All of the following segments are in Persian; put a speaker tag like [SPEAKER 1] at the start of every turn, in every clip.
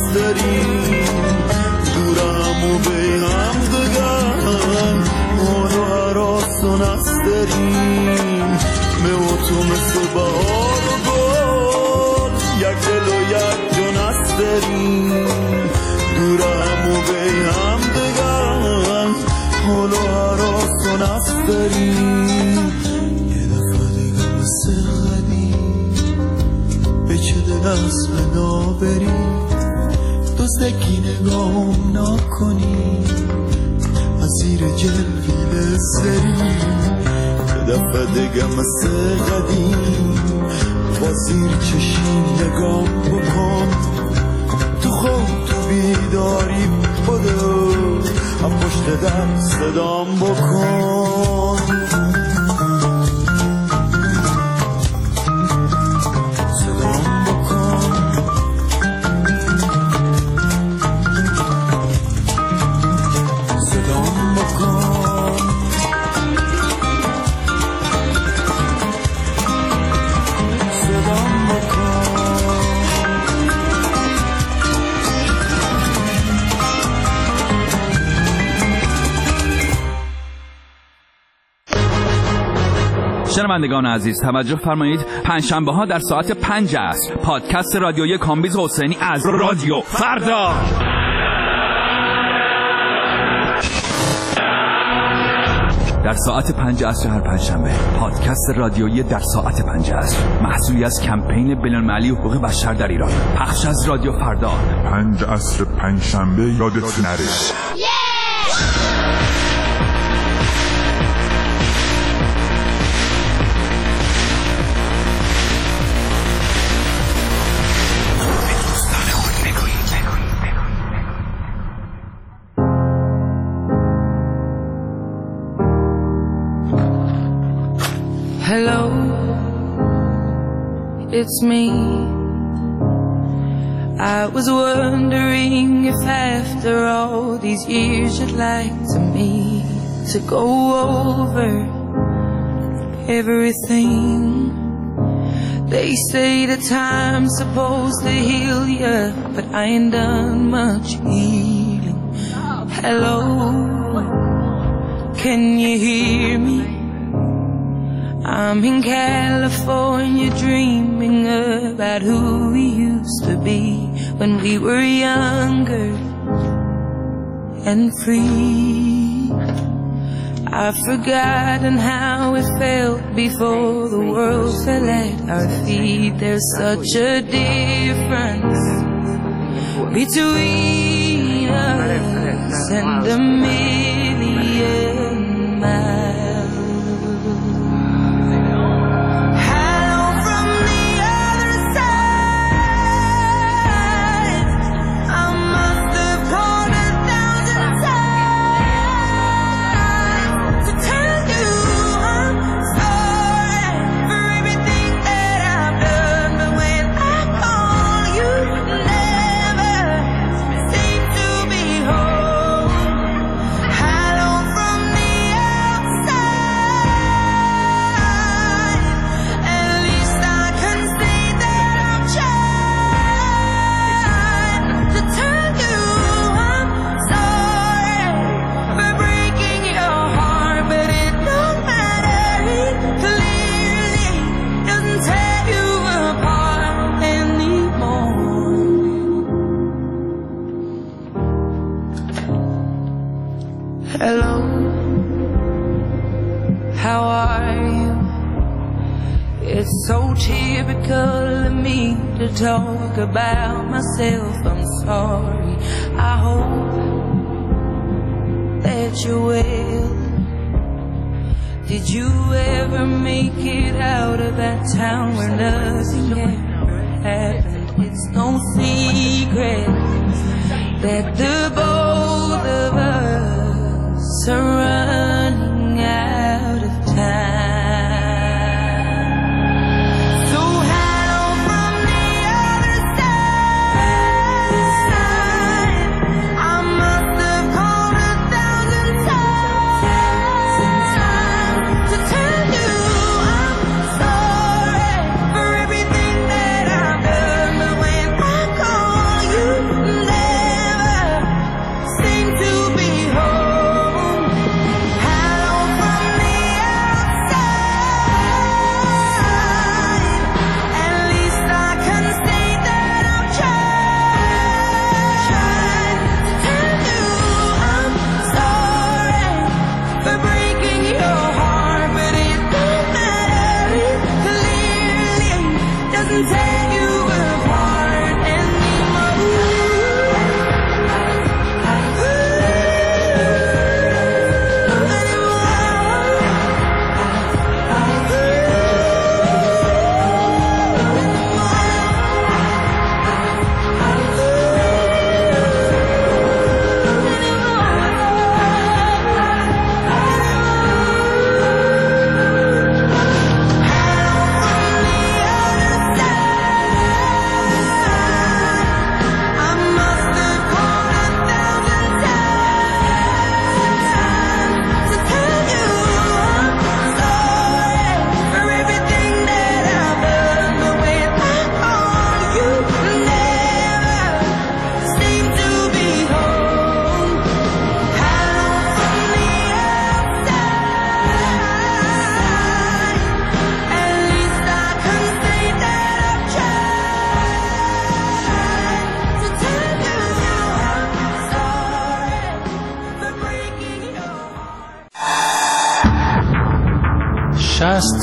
[SPEAKER 1] داریم دورم و به هم دگم حال و حراس و نست داریم به تو مثل بهار و گل یک دل و یک جنست داریم دورم و به هم دگم حال و حراس و نست داریم یه دفعه دیگه مثل قدیم به چه دل از فدا بریم دزدکی نگام نکنی از زیر جلویل سریم یه دفعه دیگه مثل قدیم با زیر چشیم نگام بکن تو خواب تو بیداری بدو هم پشت در صدام بکن
[SPEAKER 2] شنوندگان عزیز توجه فرمایید، پنجشنبه ها در ساعت 5 عصر پادکست رادیویی کامبیز حسینی از رادیو فردا در ساعت 5 عصر هر پنجشنبه پادکست رادیویی در ساعت 5 عصر محصولی از کمپین بین‌المللی حقوق بشر در ایران پخش از رادیو فردا
[SPEAKER 3] 5 عصر پنجشنبه یادت نره.
[SPEAKER 4] Hello, it's me. I was wondering if after all these years you'd like me to go over everything. They say that time's supposed to heal ya, but I ain't done much healing. Hello, can you hear me? I'm in California dreaming about who we used to be when we were younger and free. I've forgotten how it felt before the world fell at our feet. There's such a difference between us and a million miles. Hello, how are you? It's so typical of me to talk about myself. I'm sorry. I hope that you're well. Did you ever make it out of that town where nothing ever happened? It's no secret that the both of us are running out of time. So hello from the other side. I must have called 1,000 times to tell you I'm sorry for everything that I've done. But when I call you,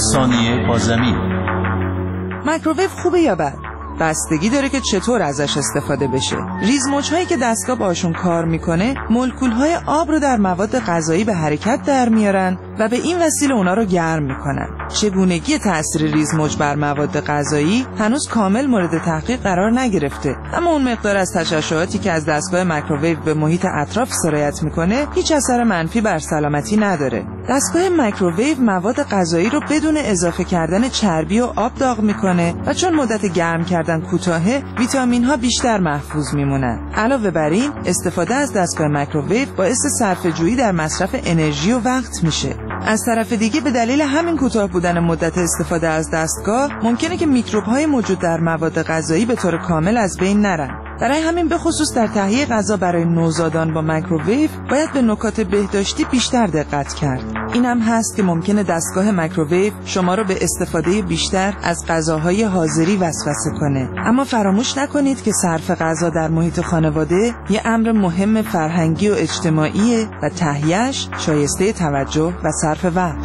[SPEAKER 5] ثانیه با زمین.
[SPEAKER 6] مایکروویو خوبه یا بد؟ بستگی داره که چطور ازش استفاده بشه. ریزموج‌هایی که دستگاه باشون کار میکنه مولکول‌های آب رو در مواد غذایی به حرکت در میارن و به این وسیله اونا رو گرم میکنن. چگونگی تأثیر ریزموج بر مواد غذایی هنوز کامل مورد تحقیق قرار نگرفته، اما اون مقدار از تشعشعاتی که از دستگاه مایکروویو به محیط اطراف سرایت میکنه هیچ اثر منفی بر سلامتی نداره. دستگاه مایکروویو مواد غذایی رو بدون اضافه کردن چربی و آب داغ میکنه و چون مدت گرم کردن کوتاهه، ویتامین ها بیشتر محفوظ میمونن. علاوه بر این، استفاده از دستگاه مایکروویو باعث صرفه‌جویی در مصرف انرژی و وقت میشه. از طرف دیگه به دلیل همین کوتاه بودن مدت استفاده از دستگاه ممکنه که میکروب‌های موجود در مواد غذایی به طور کامل از بین نرن. برای همین به خصوص در تهیه غذا برای نوزادان با مایکروویو باید به نکات بهداشتی بیشتر دقت کرد. اینم هست که ممکنه دستگاه مایکروویو شما رو به استفاده بیشتر از غذاهای حاضری وسوسه کنه. اما فراموش نکنید که صرف غذا در محیط خانواده یه امر مهم فرهنگی و اجتماعیه و تهیه‌اش شایسته توجه و صرف وقت.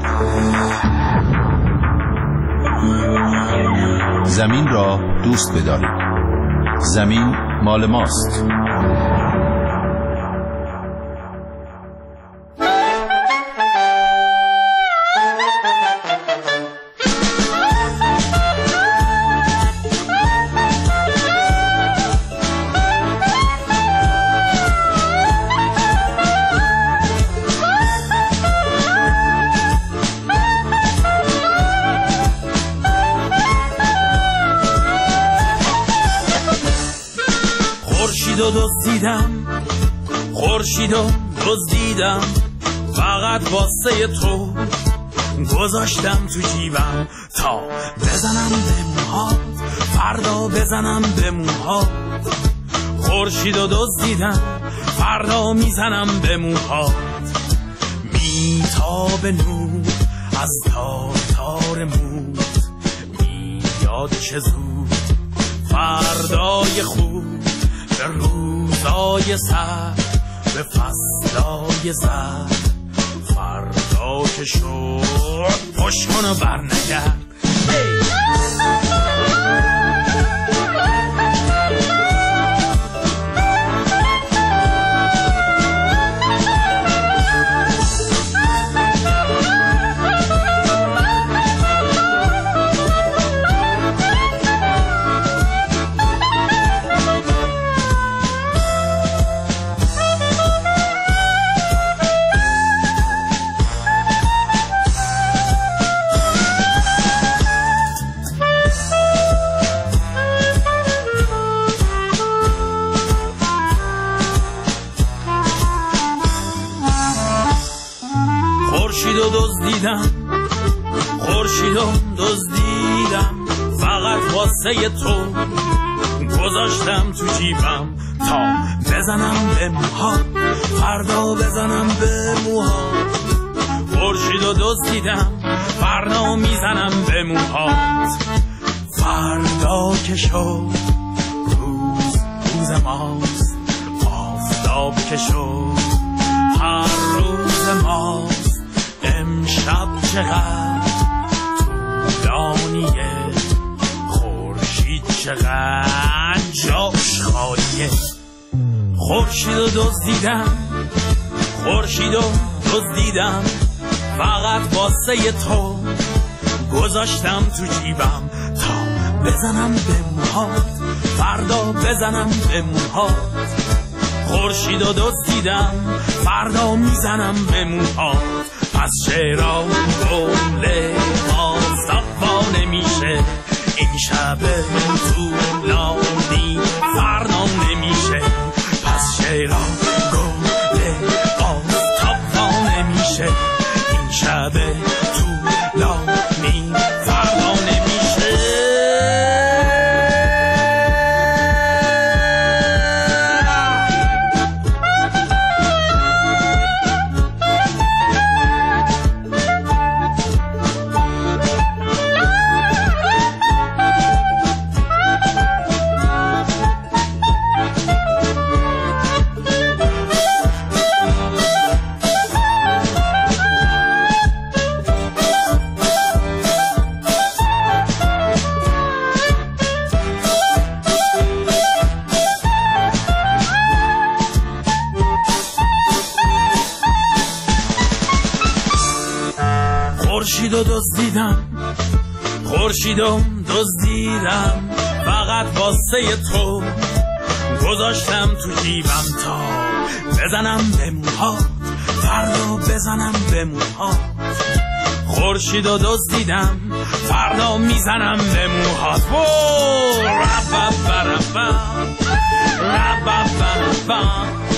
[SPEAKER 5] زمین را دوست بدارید. زمین مال ماست.
[SPEAKER 1] خورشیدو دزدیدم فقط واسه تو گذاشتم تو جیبم تا بزنم به موهات، فردا بزنم به موهات. خورشیدو دزدیدم فردا میزنم به موهات. میتاب نور از تار تار موت، میاد چه زود فردای خوب، به روزای سر، به فصلای زر. فردا که شد پشت کن و بر نگرد. خورشیدو دزدیدم فقط واسه تو گذاشتم تو جیبم تا بزنم به موهات، فردا بزنم به موهات. خورشیدو دزدیدم فردا میزنم به موهات. فردا که شد روز ماست، آفتاب که شد هر روز ماست. امشب چقدر طولانیه، خورشید چقدر جاش خالیه. خورشیدو دزدیدم فقط واسه تو گذاشتم تو جیبم تا بزنم به موهات، فردا بزنم به موهات. خورشیدو دزدیدم فردا میزنم به موهات. پس چرا گله آفتاب نمیشه، این شب طولانی فردا نمیشه. پس چرا گله آفتاب نمیشه، این شب طولانی فردا نمیشه. و دزدیدم، خورشید و دزدیدم، فقط واسه تو گذاشتم تو جیبم تا بزنم به موهات، فردا بزنم به موهات. خورشید و دزدیدم، فردا میزنم به موهات. ربا بربا ربا بربا